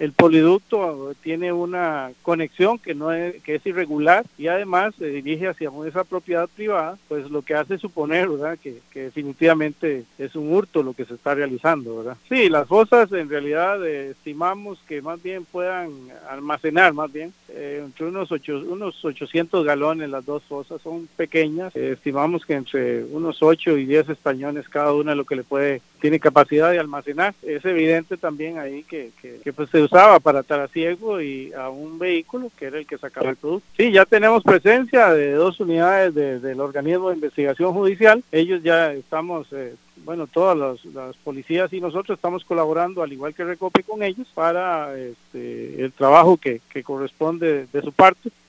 el poliducto tiene una conexión que es irregular y además se dirige hacia esa propiedad privada, pues lo que hace suponer, ¿verdad?, que definitivamente es un hurto lo que se está realizando, ¿verdad? Sí, las fosas en realidad estimamos que más bien puedan almacenar más bien entre unos 800 galones. Las dos fosas son pequeñas, estimamos que entre unos 8 y 10 españoles cada una lo que tiene capacidad de almacenar. Es evidente también ahí que pues se usaba para trasiego y a un vehículo que era el que sacaba el producto. Sí, ya tenemos presencia de 2 unidades del organismo de investigación judicial. Ellos ya estamos, todas las policías y nosotros estamos colaborando, al igual que Recope, con ellos para el trabajo que corresponde de su parte.